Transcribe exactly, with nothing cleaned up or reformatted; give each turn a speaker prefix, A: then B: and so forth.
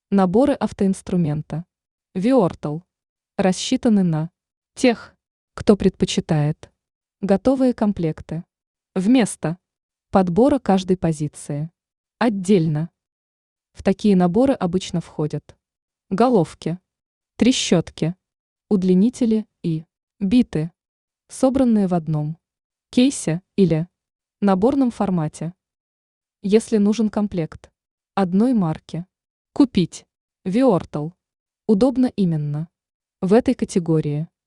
A: Наборы автоинструмента. Виортл. Рассчитаны на тех, кто предпочитает готовые комплекты. Вместо подбора каждой позиции. Отдельно. В такие наборы обычно входят головки, трещотки, удлинители и биты, собранные в одном кейсе или наборном формате. Если нужен комплект одной марки, купить Виортл удобно именно в этой категории.